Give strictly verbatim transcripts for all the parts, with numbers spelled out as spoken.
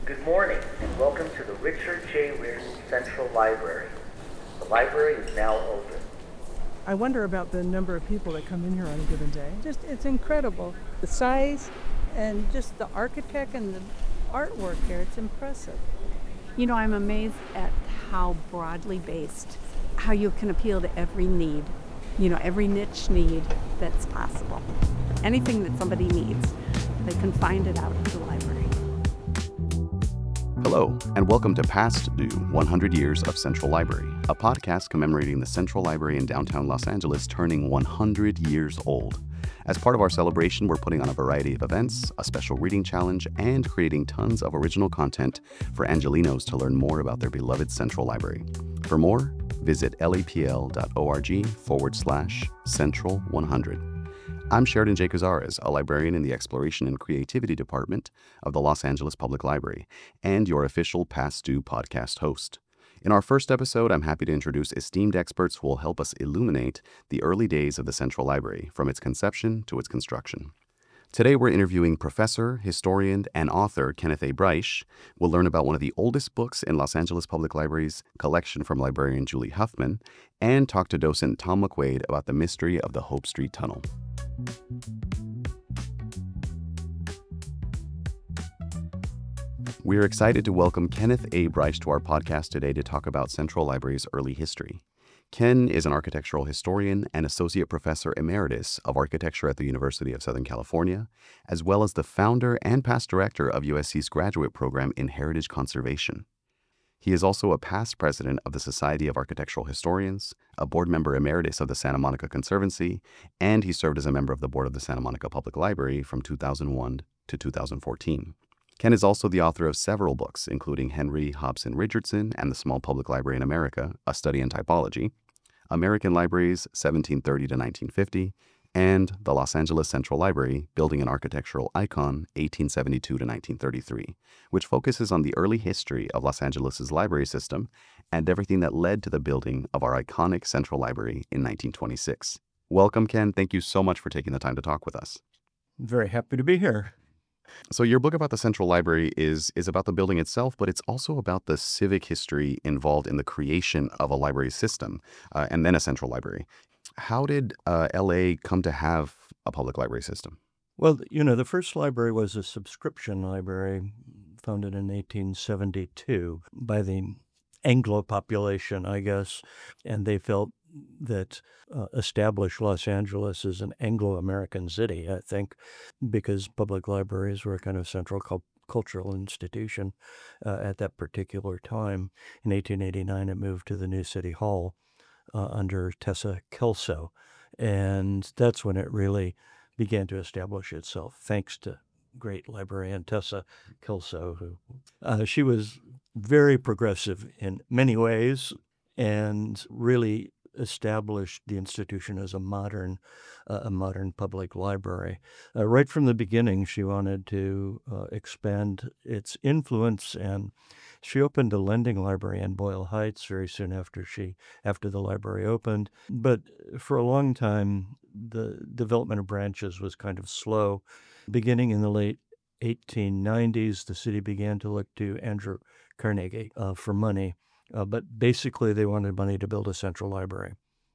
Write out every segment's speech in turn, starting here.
Good morning and welcome to the Richard J. Reardon Central Library. The library is now open. I wonder about the number of people that come in here on a given day. Just, it's incredible. The size and just the architect and the artwork here, it's impressive. You know, I'm amazed at how broadly based, how you can appeal to every need, you know, every niche need that's possible. Anything that somebody needs, they can find it out at the library. Hello, and welcome to Past Due one hundred Years of Central Library, a podcast commemorating the Central Library in downtown Los Angeles turning one hundred years old. As part of our celebration, we're putting on a variety of events, a special reading challenge, and creating tons of original content for Angelinos to learn more about their beloved Central Library. For more, visit lapl.org forward slash Central 100. I'm Sheridan J. Cazares, a librarian in the Exploration and Creativity Department of the Los Angeles Public Library, and your official Past Due podcast host. In our first episode, I'm happy to introduce esteemed experts who will help us illuminate the early days of the Central Library, from its conception to its construction. Today, we're interviewing professor, historian, and author Kenneth A. Bryce. We'll learn about one of the oldest books in Los Angeles Public Library's collection from librarian Julie Huffman, and talk to docent Tom McQuaid about the mystery of the Hope Street Tunnel. We are excited to welcome Kenneth A. Bryce to our podcast today to talk about Central Library's early history. Ken is an architectural historian and associate professor emeritus of architecture at the University of Southern California, as well as the founder and past director of U S C's graduate program in heritage conservation. He is also a past president of the Society of Architectural Historians, a board member emeritus of the Santa Monica Conservancy, and he served as a member of the board of the Santa Monica Public Library from two thousand one to two thousand fourteen. Ken is also the author of several books, including Henry Hobson Richardson and the Small Public Library in America, A Study in Typology, American Libraries seventeen thirty to nineteen fifty, and The Los Angeles Central Library, Building an Architectural Icon, eighteen seventy-two to nineteen thirty-three, which focuses on the early history of Los Angeles' library system and everything that led to the building of our iconic Central Library in nineteen twenty-six. Welcome, Ken. Thank you so much for taking the time to talk with us. Very happy to be here. So your book about the Central Library is is about the building itself, but it's also about the civic history involved in the creation of a library system uh, and then a central library. How did uh, L A come to have a public library system? Well, you know, the first library was a subscription library founded in eighteen seventy-two by the Anglo population, I guess, and they felt that uh, established Los Angeles as an Anglo-American city, I think, because public libraries were a kind of central cul- cultural institution uh, at that particular time. In eighteen eighty-nine, it moved to the new city hall uh, under Tessa Kelso, and that's when it really began to establish itself, thanks to great librarian Tessa Kelso, who uh, she was very progressive in many ways and really established the institution as a modern, uh, a modern public library. Uh, right from the beginning, she wanted to uh, expand its influence, and she opened a lending library in Boyle Heights very soon after she, after the library opened. But for a long time, the development of branches was kind of slow. Beginning in the late eighteen nineties, the city began to look to Andrew Carnegie uh, for money. Uh, but basically, they wanted money to build a central library.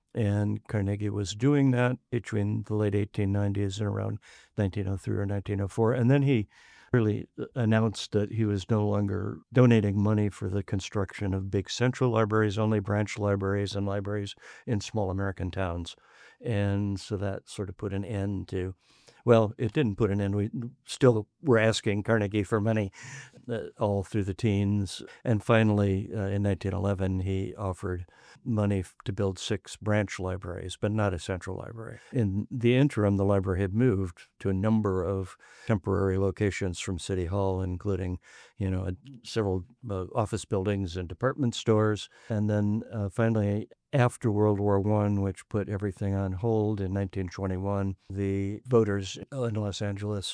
And Carnegie was doing that between the late eighteen nineties and around nineteen oh three or nineteen oh four. And then he really announced that he was no longer donating money for the construction of big central libraries, only branch libraries and libraries in small American towns. And so that sort of put an end to, well, it didn't put an end. We still were asking Carnegie for money uh, all through the teens. And finally, uh, in nineteen eleven, he offered money f- to build six branch libraries, but not a central library. In the interim, the library had moved to a number of temporary locations from City Hall, including, you know, several uh, office buildings and department stores. And then uh, finally, after World War One, which put everything on hold in nineteen twenty-one, the voters in Los Angeles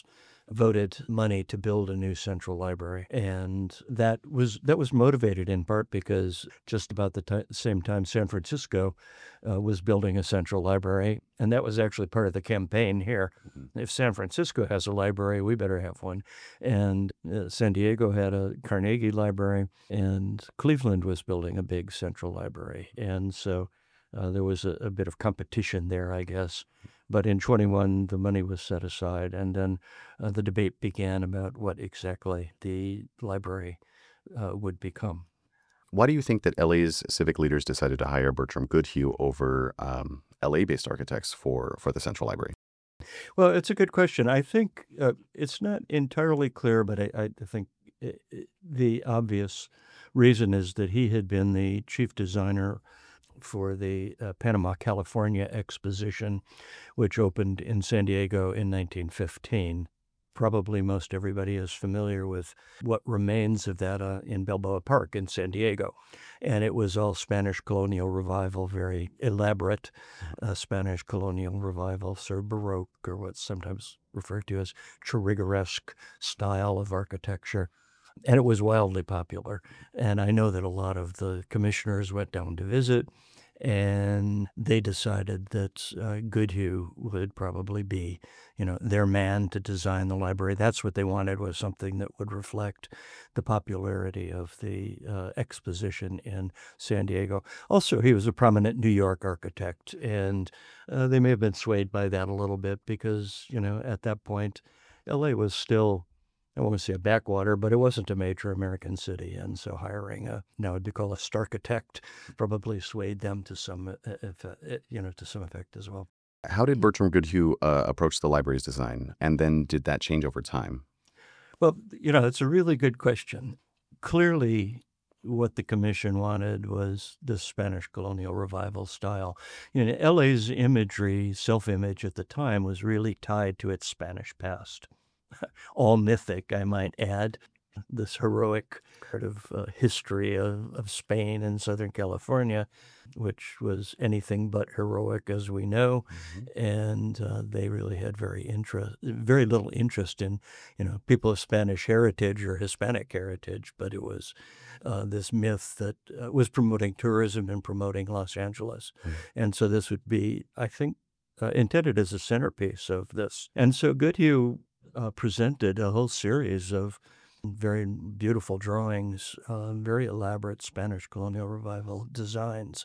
voted money to build a new central library, and that was that was motivated in part because just about the ti same time San Francisco uh, was building a central library, and that was actually part of the campaign here. If San Francisco has a library, we better have one. And uh, San Diego had a Carnegie Library, and Cleveland was building a big central library, and so uh, there was a, a bit of competition there, I guess. But in twenty-one, the money was set aside, and then uh, the debate began about what exactly the library uh, would become. Why do you think that L A's civic leaders decided to hire Bertram Goodhue over um, L A-based architects for, for the Central Library? Well, it's a good question. I think uh, it's not entirely clear, but I, I think i i the obvious reason is that he had been the chief designer for the uh, Panama, California exposition, which opened in San Diego in nineteen fifteen. Probably most everybody is familiar with what remains of that uh, in Balboa Park in San Diego. And it was all Spanish colonial revival, very elaborate uh, Spanish colonial revival, sort of Baroque, or what's sometimes referred to as Churrigueresque style of architecture. And it was wildly popular. And I know that a lot of the commissioners went down to visit, and they decided that uh, Goodhue would probably be, you know, their man to design the library. That's what they wanted, was something that would reflect the popularity of the uh, exposition in San Diego. Also, he was a prominent New York architect, and uh, they may have been swayed by that a little bit because, you know, at that point, L A was still, I won't say a backwater, but it wasn't a major American city, and so hiring a, now it'd be called a starchitect, probably swayed them to some, uh, if, uh, you know, to some effect as well. How did Bertram Goodhue uh, approach the library's design, and then did that change over time? Well, you know, it's a really good question. Clearly, what the commission wanted was the Spanish colonial revival style. You know, L A's imagery, self-image at the time, was really tied to its Spanish past. All mythic, I might add. This heroic part of uh, history of, of Spain and Southern California, which was anything but heroic, as we know. Mm-hmm. And uh, they really had very interest, very little interest in, you know, people of Spanish heritage or Hispanic heritage, but it was uh, this myth that uh, was promoting tourism and promoting Los Angeles. Mm-hmm. And so this would be, I think, uh, intended as a centerpiece of this. And so Goodhue Uh, presented a whole series of very beautiful drawings, uh, very elaborate Spanish colonial revival designs.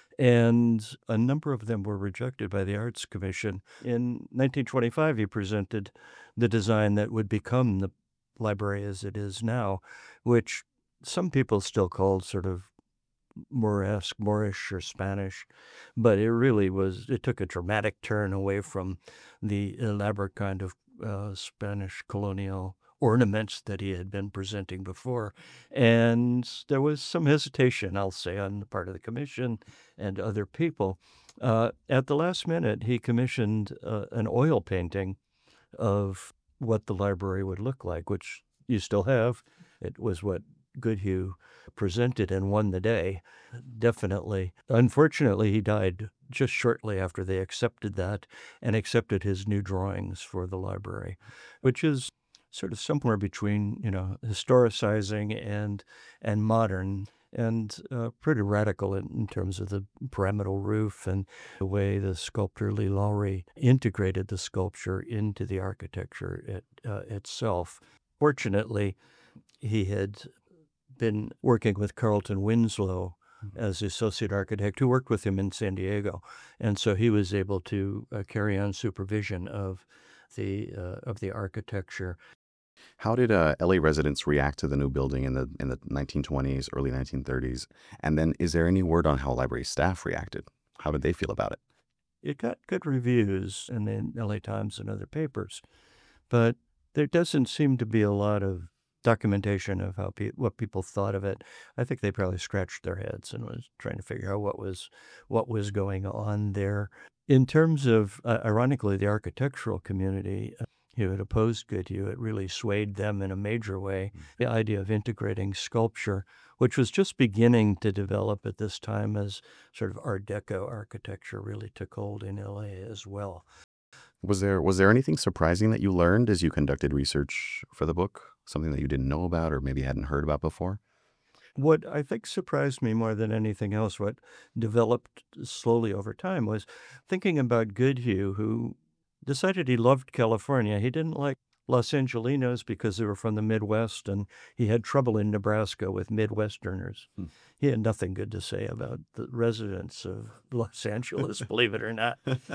And a number of them were rejected by the Arts Commission. In nineteen twenty-five, he presented the design that would become the library as it is now, which some people still called sort of Moresque, Moorish or Spanish, but it really was, it took a dramatic turn away from the elaborate kind of uh, Spanish colonial ornaments that he had been presenting before. And there was some hesitation, I'll say, on the part of the commission and other people. Uh, at the last minute, he commissioned uh, an oil painting of what the library would look like, which you still have. It was what Goodhue presented and won the day, definitely. Unfortunately, he died just shortly after they accepted that and accepted his new drawings for the library, which is sort of somewhere between, you know, historicizing and and modern, and uh, pretty radical in, in terms of the pyramidal roof and the way the sculptor Lee Lowry integrated the sculpture into the architecture it, uh, itself. Fortunately, he had been working with Carlton Winslow as the associate architect, who worked with him in San Diego, and so he was able to uh, carry on supervision of the uh, of the architecture. How did uh, L A residents react to the new building in the in the nineteen twenties, early nineteen thirties? And then is there any word on how library staff reacted? How did they feel about it? It got good reviews in the L A Times and other papers, but there doesn't seem to be a lot of documentation of how pe- what people thought of it. I think they probably scratched their heads and was trying to figure out what was what was going on there. In terms of, uh, ironically, the architectural community uh, who had opposed Goodhue, it really swayed them in a major way. The idea of integrating sculpture, which was just beginning to develop at this time as sort of Art Deco architecture, really took hold in L A as well. Was there was there anything surprising that you learned as you conducted research for the book? Something that you didn't know about or maybe hadn't heard about before? What I think surprised me more than anything else, what developed slowly over time, was thinking about Goodhue, who decided he loved California. He didn't like Los Angelinos because they were from the Midwest, and he had trouble in Nebraska with Midwesterners. Hmm. He had nothing good to say about the residents of Los Angeles, believe it or not.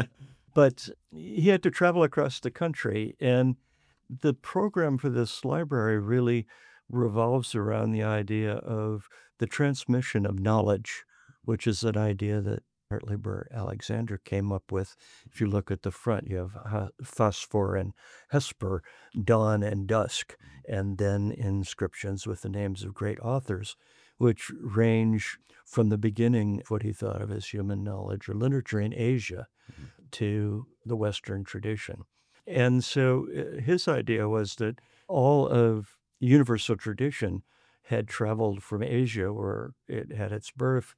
But he had to travel across the country, and the program for this library really revolves around the idea of the transmission of knowledge, which is an idea that Hartley Burr Alexander came up with. If you look at the front, you have ha- phosphor and hesper, dawn and dusk, and then inscriptions with the names of great authors, which range from the beginning of what he thought of as human knowledge or literature in Asia to the Western tradition. And so uh, his idea was that all of universal tradition had traveled from Asia, where it had its birth,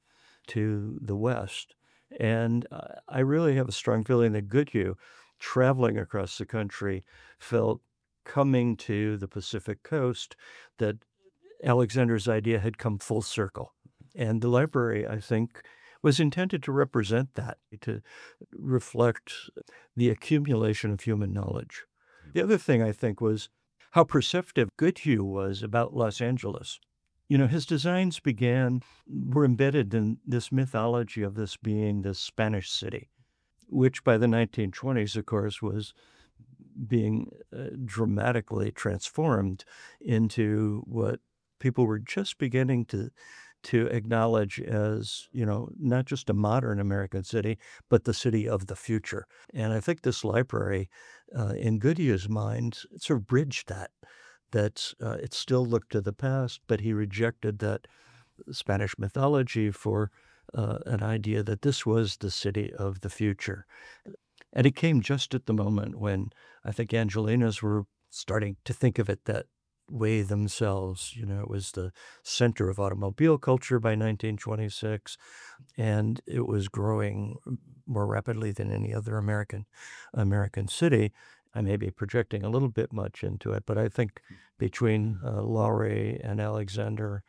to the West. And uh, I really have a strong feeling that Goodhue, traveling across the country, felt coming to the Pacific coast that Alexander's idea had come full circle. And the library, I think, was intended to represent that, to reflect the accumulation of human knowledge. The other thing I think was how perceptive Goodhue was about Los Angeles. You know, his designs began, were embedded in this mythology of this being this Spanish city, which by the nineteen twenties, of course, was being uh, dramatically transformed into what people were just beginning to to acknowledge as, you know, not just a modern American city, but the city of the future. And I think this library, uh, in Goodhue's mind, sort of bridged that, that uh, it still looked to the past, but he rejected that Spanish mythology for uh, an idea that this was the city of the future. And it came just at the moment when I think Angelinos were starting to think of it that way themselves. You know, it was the center of automobile culture by nineteen twenty-six, and it was growing more rapidly than any other American American city. I may be projecting a little bit much into it, but I think between uh, Lowry and Alexander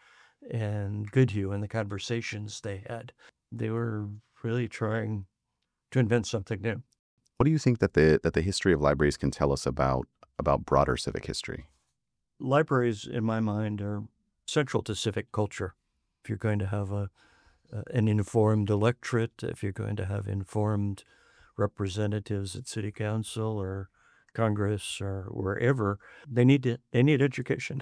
and Goodhue and the conversations they had, they were really trying to invent something new. What do you think that the that the history of libraries can tell us about about broader civic history? Libraries, in my mind, are central to civic culture. If you're going to have a, uh, an informed electorate, if you're going to have informed representatives at city council or Congress or wherever, they need to, they need education.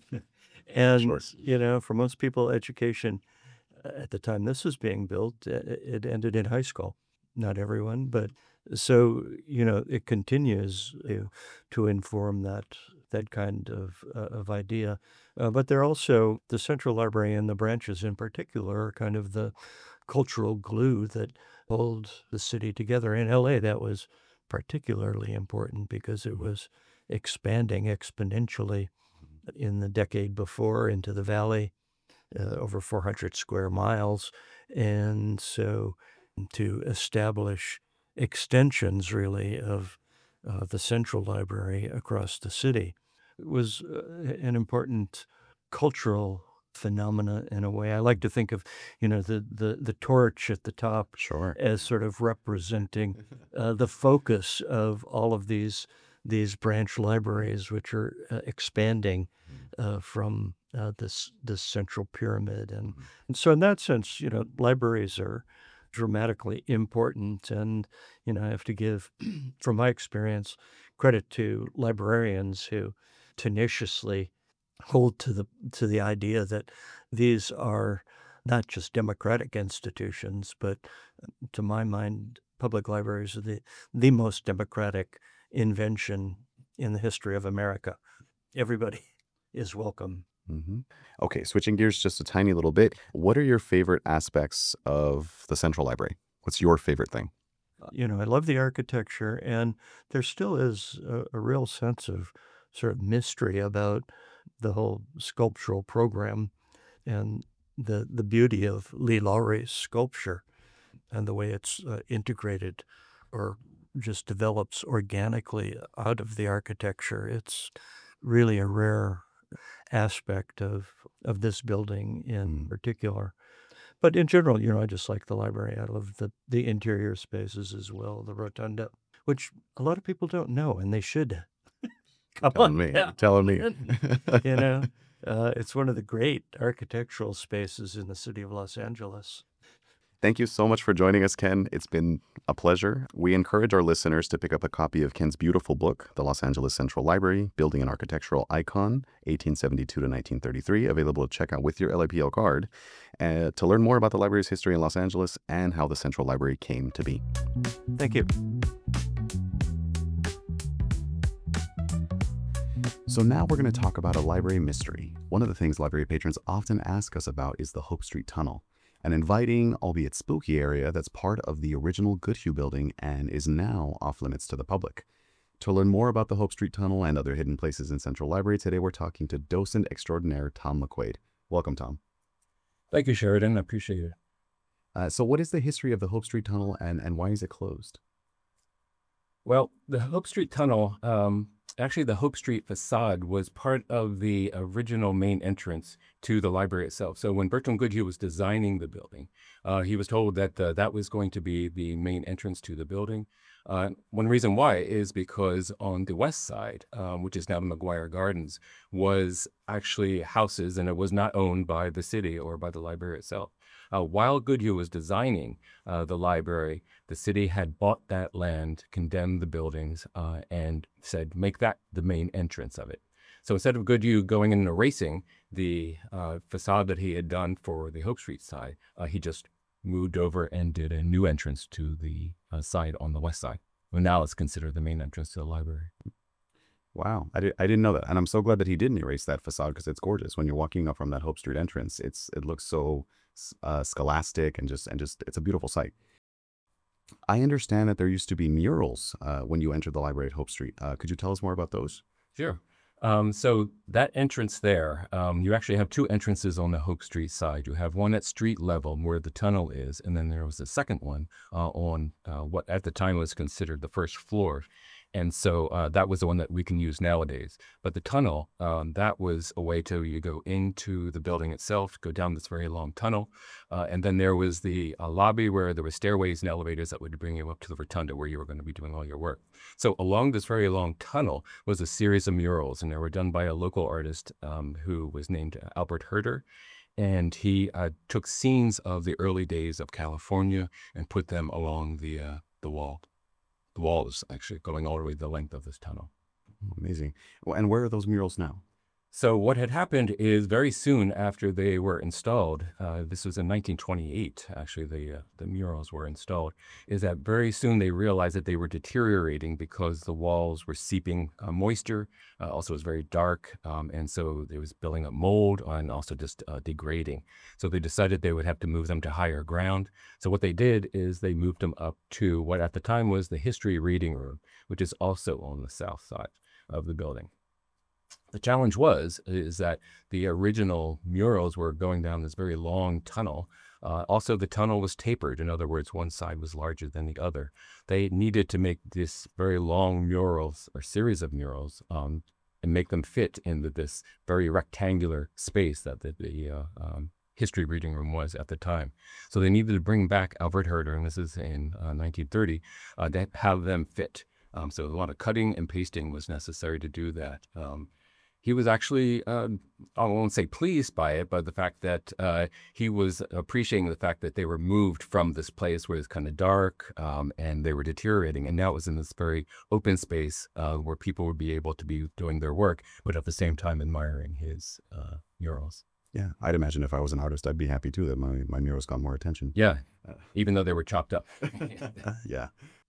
And, Sure. you know, for most people, education uh, at the time this was being built, uh, it ended in high school. Not everyone, but so, you know, it continues to, to inform that that kind of uh, of idea. Uh, but they're also, the Central Library and the branches in particular, are kind of the cultural glue that hold the city together. In L A, that was particularly important because it was expanding exponentially in the decade before into the valley, uh, over four hundred square miles. And so to establish extensions, really, of uh, the Central Library across the city was uh, an important cultural phenomena in a way. I like to think of, you know, the, the, the torch at the top Sure. as sort of representing uh, the focus of all of these these branch libraries, which are uh, expanding uh, from uh, this this central pyramid. And, and so in that sense, you know, libraries are dramatically important. And, you know, I have to give, from my experience, credit to librarians who tenaciously hold to the to the idea that these are not just democratic institutions, but to my mind, public libraries are the, the most democratic invention in the history of America. Everybody is welcome. hmm Okay, switching gears just a tiny little bit. What are your favorite aspects of the Central Library? What's your favorite thing? You know, I love the architecture, and there still is a, a real sense of sort of mystery about the whole sculptural program and the the beauty of Lee Lowry's sculpture and the way it's uh, integrated or just develops organically out of the architecture. It's really a rare aspect of of this building in Mm. particular. But in general, you know, I just like the library. I love the, the interior spaces as well, the rotunda, which a lot of people don't know, and they should. Come Telling on me, down. telling me. You know, uh, it's one of the great architectural spaces in the city of Los Angeles. Thank you so much for joining us, Ken. It's been a pleasure. We encourage our listeners to pick up a copy of Ken's beautiful book, The Los Angeles Central Library, Building an Architectural Icon, eighteen seventy-two to nineteen thirty-three, available to check out with your L A P L card, uh, to learn more about the library's history in Los Angeles and how the Central Library came to be. Thank you. So now we're going to talk about a library mystery. One of the things library patrons often ask us about is the Hope Street Tunnel, an inviting, albeit spooky area that's part of the original Goodhue building and is now off limits to the public. To learn more about the Hope Street Tunnel and other hidden places in Central Library, today we're talking to docent extraordinaire Tom McQuaid. Welcome, Tom. Thank you, Sheridan. I appreciate it. Uh, so what is the history of the Hope Street Tunnel and, and why is it closed? Well, the Hope Street Tunnel, um, actually the Hope Street facade was part of the original main entrance to the library itself. So when Bertram Goodhue was designing the building, uh, he was told that uh, that was going to be the main entrance to the building. Uh, one reason why is because on the west side, um, which is now the McGuire Gardens, was actually houses, and it was not owned by the city or by the library itself. Uh, while Goodhue was designing uh, the library, the city had bought that land, condemned the buildings, uh, and said, make that the main entrance of it. So instead of Goodhue going and erasing the uh, facade that he had done for the Hope Street side, uh, he just moved over and did a new entrance to the uh, side on the west side. Well, now it's considered the main entrance to the library. Wow, I, did, I didn't know that. And I'm so glad that he didn't erase that facade because it's gorgeous. When you're walking up from that Hope Street entrance, it's it looks so uh, scholastic and just, and just it's a beautiful sight. I understand that there used to be murals uh, when you entered the library at Hope Street. Uh, could you tell us more about those? Sure. Um, so that entrance there, um, you actually have two entrances on the Hope Street side. You have one at street level where the tunnel is, and then there was a second one uh, on uh, what at the time was considered the first floor. And so uh, that was the one that we can use nowadays. But the tunnel, um, that was a way to you go into the building itself, go down this very long tunnel. Uh, and then there was the uh, lobby where there were stairways and elevators that would bring you up to the rotunda where you were going to be doing all your work. So along this very long tunnel was a series of murals, and they were done by a local artist um, who was named Albert Herder. And he uh, took scenes of the early days of California and put them along the uh, the wall. The wall is actually going all the way the length of this tunnel. Amazing. Well, and where are those murals now? So what had happened is very soon after they were installed, uh, this was in nineteen twenty-eight, actually the uh, the murals were installed, is that very soon they realized that they were deteriorating because the walls were seeping uh, moisture. Uh, also, it was very dark, um, and so it was building up mold and also just uh, degrading. So they decided they would have to move them to higher ground. So what they did is they moved them up to what at the time was the History Reading Room, which is also on the south side of the building. The challenge was is that the original murals were going down this very long tunnel. Uh, also, the tunnel was tapered. In other words, one side was larger than the other. They needed to make this very long murals or series of murals um, and make them fit into this very rectangular space that the, the uh, um, History Reading Room was at the time. So they needed to bring back Albert Herder, and this is in uh, nineteen thirty, uh, to have them fit. Um, so a lot of cutting and pasting was necessary to do that. Um, He was actually, uh, I won't say pleased by it, but the fact that uh, he was appreciating the fact that they were moved from this place where it's kind of dark um, and they were deteriorating. And now it was in this very open space uh, where people would be able to be doing their work, but at the same time admiring his uh, murals. Yeah, I'd imagine if I was an artist, I'd be happy too that my, my murals got more attention. Yeah, even though they were chopped up. Yeah.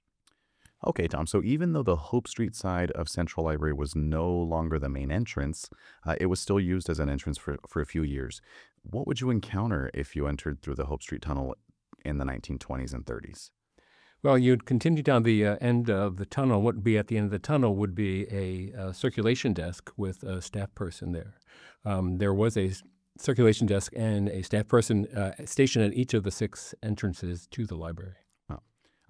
Okay, Tom, so even though the Hope Street side of Central Library was no longer the main entrance, uh, it was still used as an entrance for, for a few years. What would you encounter if you entered through the Hope Street Tunnel in the nineteen twenties and thirties? Well, you'd continue down the uh, end of the tunnel. What would be at the end of the tunnel would be a, uh circulation desk with a staff person there. Um, there was a circulation desk and a staff person uh, stationed at each of the six entrances to the library.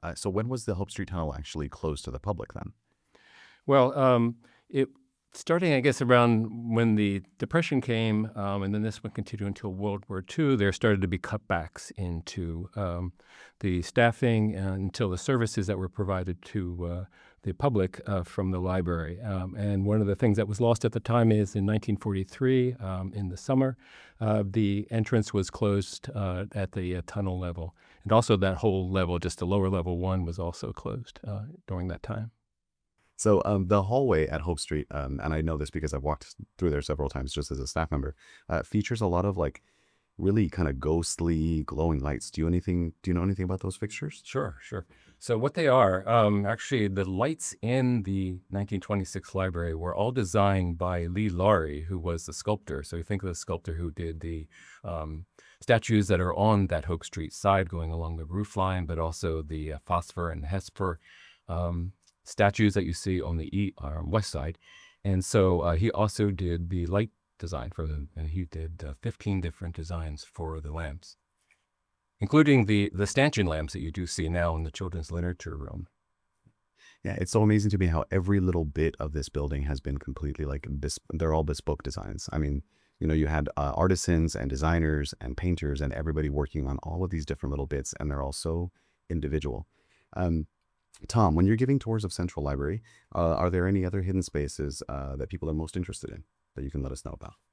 Uh, so when was the Hope Street Tunnel actually closed to the public then? Well, um, it starting, I guess, around when the Depression came, um, and then this would continue until World War Two, there started to be cutbacks into um, the staffing and until the services that were provided to uh, the public uh, from the library. Um, and one of the things that was lost at the time is in nineteen forty-three, um, in the summer, uh, the entrance was closed uh, at the uh, tunnel level. And also that whole level, just the lower level one, was also closed uh, during that time. So um, the hallway at Hope Street, um, and I know this because I've walked through there several times just as a staff member, uh, features a lot of like really kind of ghostly glowing lights. Do you anything? Do you know anything about those fixtures? Sure, sure. So what they are, um, actually, the lights in the nineteen twenty-six library were all designed by Lee Laurie, who was the sculptor. So you think of the sculptor who did the um, statues that are on that Hope Street side going along the roof line, but also the uh, Phosphor and Hesper um, statues that you see on the e- uh, west side. And so uh, he also did the light design for them, and he did uh, fifteen different designs for the lamps, including the, the stanchion lamps that you do see now in the children's literature room. Yeah, it's so amazing to me how every little bit of this building has been completely like, bes- they're all bespoke designs. I mean, you know, you had uh, artisans and designers and painters and everybody working on all of these different little bits, and they're all so individual. Um, Tom, when you're giving tours of Central Library, uh, are there any other hidden spaces uh, that people are most interested in that you can let us know about?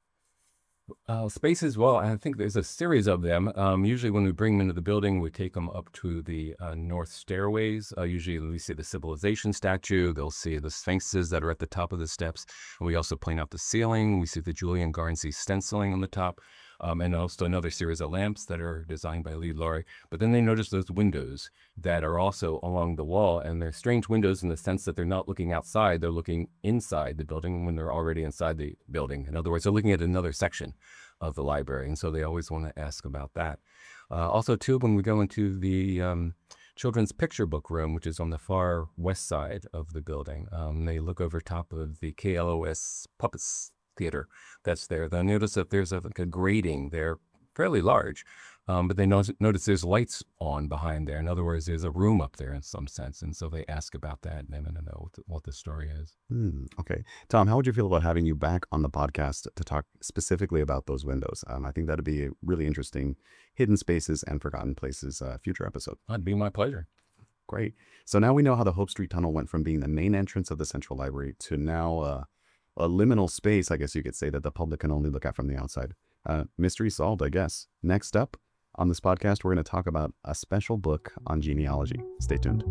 Uh, spaces, well, I think there's a series of them. Um, usually when we bring them into the building, we take them up to the uh, north stairways. Uh, usually we see the civilization statue. They'll see the sphinxes that are at the top of the steps. And we also point out the ceiling. We see the Julian Garnsey stenciling on the top. Um, and also another series of lamps that are designed by Lee Laurie. But then they notice those windows that are also along the wall, and they're strange windows in the sense that they're not looking outside, they're looking inside the building when they're already inside the building. In other words, they're looking at another section of the library, and so they always want to ask about that. Uh, also, too, when we go into the um, children's picture book room, which is on the far west side of the building, um, they look over top of the K L O S Puppets Theater that's there. They'll notice that there's a, like a grating there, fairly large, um, but they notice, notice there's lights on behind there. In other words, there's a room up there in some sense, and so they ask about that, and they want to know what the, what the story is. Hmm, okay. Tom, how would you feel about having you back on the podcast to talk specifically about those windows? Um, I think that'd be a really interesting hidden spaces and forgotten places uh, future episode. That'd be my pleasure. Great. So now we know how the Hope Street Tunnel went from being the main entrance of the Central Library to now uh, a liminal space, I guess you could say, that the public can only look at from the outside. Uh, mystery solved, I guess. Next up on this podcast, we're going to talk about a special book on genealogy. Stay tuned.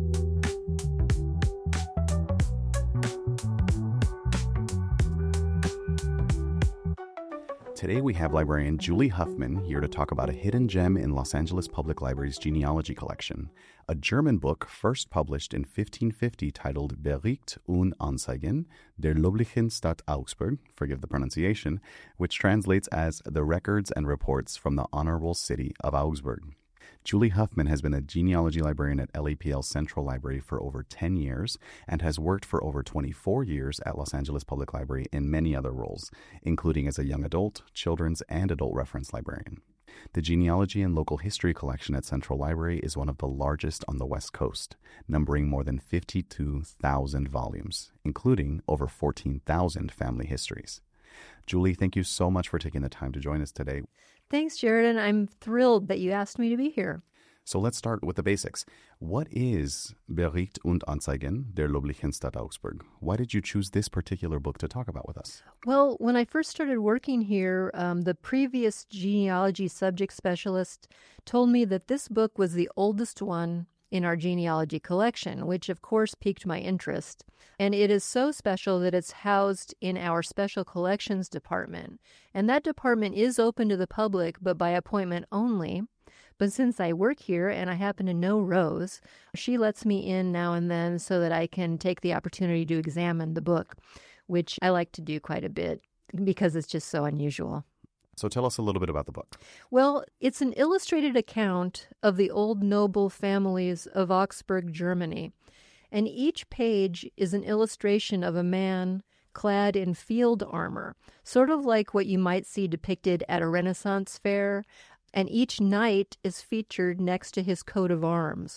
Today we have librarian Julie Huffman here to talk about a hidden gem in Los Angeles Public Library's genealogy collection, a German book first published in fifteen fifty titled Bericht und Anzeigen der Loblichen Stadt Augsburg, forgive the pronunciation, which translates as The Records and Reports from the Honorable City of Augsburg. Julie Huffman has been a genealogy librarian at L A P L Central Library for over ten years and has worked for over twenty-four years at Los Angeles Public Library in many other roles, including as a young adult, children's, and adult reference librarian. The Genealogy and Local History collection at Central Library is one of the largest on the West Coast, numbering more than fifty-two thousand volumes, including over fourteen thousand family histories. Julie, thank you so much for taking the time to join us today. Thanks, Jared. I'm thrilled that you asked me to be here. So let's start with the basics. What is Bericht und Anzeigen der Loblichen Stadt Augsburg? Why did you choose this particular book to talk about with us? Well, when I first started working here, um, the previous genealogy subject specialist told me that this book was the oldest one in our genealogy collection, which of course piqued my interest. And it is so special that it's housed in our special collections department. And that department is open to the public, but by appointment only. But since I work here and I happen to know Rose, she lets me in now and then so that I can take the opportunity to examine the book, which I like to do quite a bit because it's just so unusual. So tell us a little bit about the book. Well, it's an illustrated account of the old noble families of Augsburg, Germany. And each page is an illustration of a man clad in field armor, sort of like what you might see depicted at a Renaissance fair. And each knight is featured next to his coat of arms.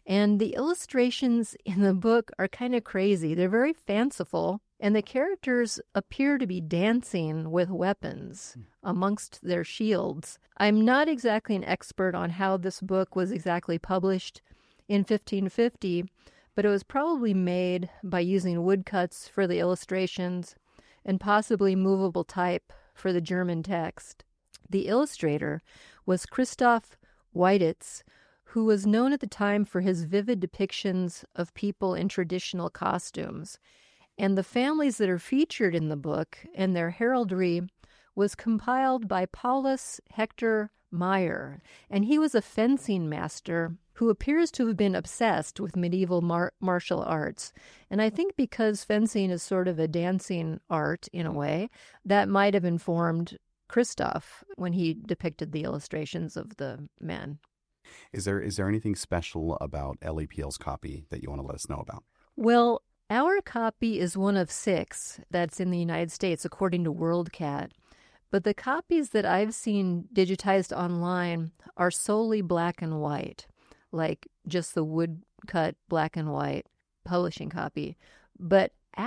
And the illustrations in the book are kind of crazy. They're very fanciful, and the characters appear to be dancing with weapons amongst their shields. I'm not exactly an expert on how this book was exactly published in fifteen fifty, but it was probably made by using woodcuts for the illustrations and possibly movable type for the German text. The illustrator was Christoph Weiditz, who was known at the time for his vivid depictions of people in traditional costumes. And the families that are featured in the book and their heraldry was compiled by Paulus Hector Meyer, and he was a fencing master who appears to have been obsessed with medieval mar- martial arts. And I think because fencing is sort of a dancing art in a way, that might have informed Christoph when he depicted the illustrations of the men. Is there is there anything special about L A P L's copy that you want to let us know about? Well, our copy is one of six that's in the United States, according to WorldCat. But the copies that I've seen digitized online are solely black and white, like just the woodcut black and white publishing copy. But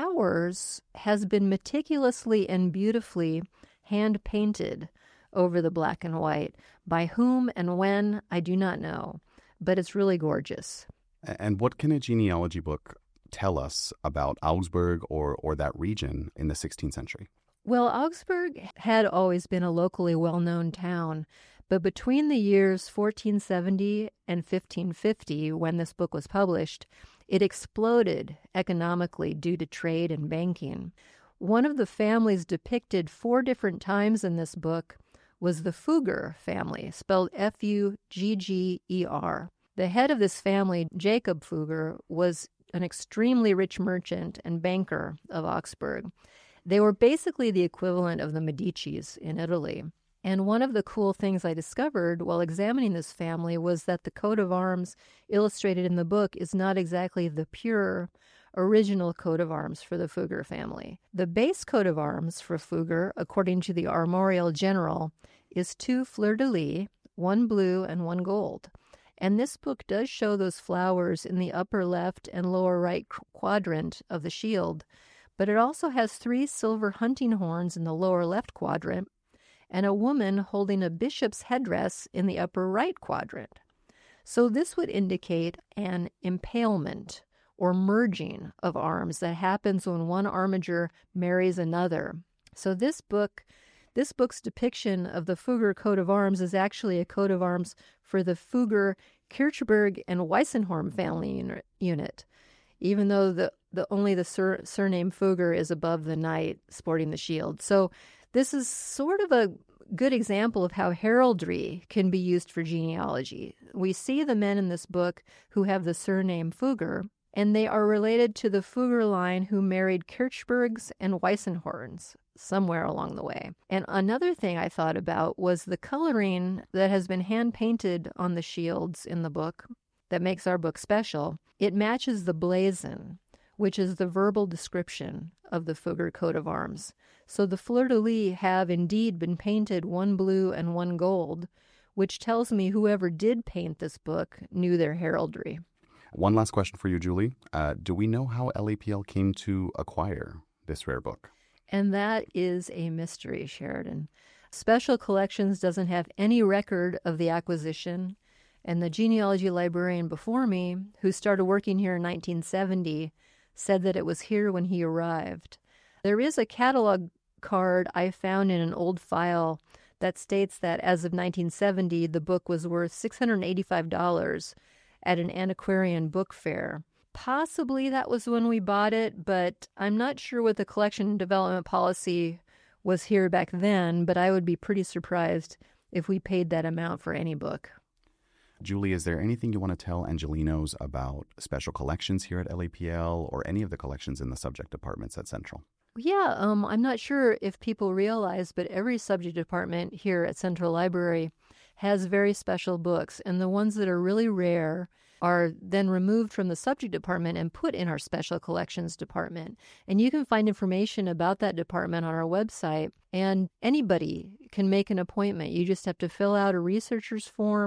ours has been meticulously and beautifully hand-painted over the black and white. By whom and when, I do not know, but it's really gorgeous. And what can a genealogy book tell us about Augsburg or, or that region in the sixteenth century? Well, Augsburg had always been a locally well-known town, but between the years fourteen seventy and fifteen fifty, when this book was published, it exploded economically due to trade and banking. One of the families depicted four different times in this book was the Fugger family, spelled F U G G E R. The head of this family, Jacob Fugger, was an extremely rich merchant and banker of Augsburg. They were basically the equivalent of the Medicis in Italy. And one of the cool things I discovered while examining this family was that the coat of arms illustrated in the book is not exactly the pure original coat of arms for the Fugger family. The base coat of arms for Fugger, according to the Armorial General, is two fleur-de-lis, one blue and one gold. And this book does show those flowers in the upper left and lower right quadrant of the shield, but it also has three silver hunting horns in the lower left quadrant and a woman holding a bishop's headdress in the upper right quadrant. So this would indicate an impalement or merging of arms that happens when one armiger marries another. So this book, this book's depiction of the Fugger coat of arms is actually a coat of arms for the Fugger, Kirchberg, and Weissenhorn family un- unit, even though the, the only the sur- surname Fugger is above the knight sporting the shield. So this is sort of a good example of how heraldry can be used for genealogy. We see the men in this book who have the surname Fugger, and they are related to the Fugger line who married Kirchbergs and Weissenhorns somewhere along the way. And another thing I thought about was the coloring that has been hand-painted on the shields in the book that makes our book special. It matches the blazon, which is the verbal description of the Fugger coat of arms. So the fleur-de-lis have indeed been painted one blue and one gold, which tells me whoever did paint this book knew their heraldry. One last question for you, Julie. Uh, do we know how L A P L came to acquire this rare book? And that is a mystery, Sheridan. Special Collections doesn't have any record of the acquisition, and the genealogy librarian before me, who started working here in nineteen seventy, said that it was here when he arrived. There is a catalog card I found in an old file that states that as of nineteen seventy, the book was worth six hundred eighty-five dollars at an antiquarian book fair. Possibly that was when we bought it, but I'm not sure what the collection development policy was here back then, but I would be pretty surprised if we paid that amount for any book. Julie, is there anything you want to tell Angelenos about special collections here at L A P L or any of the collections in the subject departments at Central? Yeah, um, I'm not sure if people realize, but every subject department here at Central Library has very special books, and the ones that are really rare are then removed from the subject department and put in our special collections department. And you can find information about that department on our website, and anybody can make an appointment. You just have to fill out a researcher's form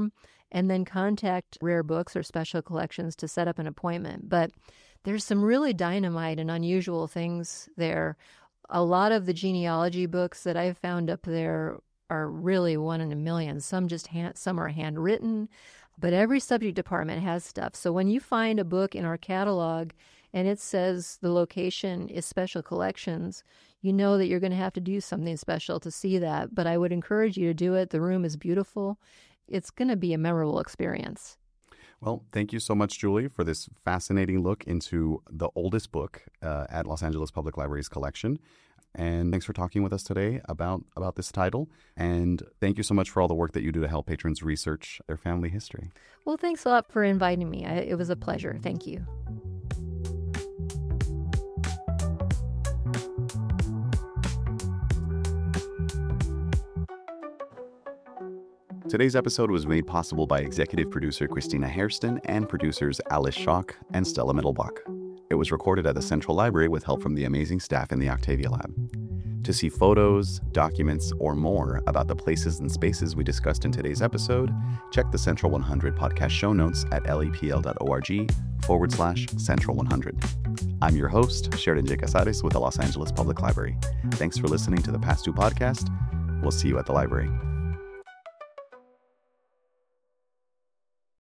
and then contact Rare Books or Special Collections to set up an appointment. But there's some really dynamite and unusual things there. A lot of the genealogy books that I've found up there are really one in a million. Some just hand, some are handwritten, but every subject department has stuff. So when you find a book in our catalog and it says the location is Special Collections, you know that you're going to have to do something special to see that. But I would encourage you to do it. The room is beautiful. It's going to be a memorable experience. Well, thank you so much, Julie, for this fascinating look into the oldest book uh, at Los Angeles Public Library's collection. And thanks for talking with us today about, about this title. And thank you so much for all the work that you do to help patrons research their family history. Well, thanks a lot for inviting me. I, it was a pleasure. Thank you. Today's episode was made possible by executive producer Christina Hairston and producers Alice Schock and Stella Mittelbach. It was recorded at the Central Library with help from the amazing staff in the Octavia Lab. To see photos, documents, or more about the places and spaces we discussed in today's episode, check the Central one hundred podcast show notes at lepl.org forward slash Central one hundred. I'm your host, Sheridan J. Casares with the Los Angeles Public Library. Thanks for listening to the Past Due Podcast. We'll see you at the library.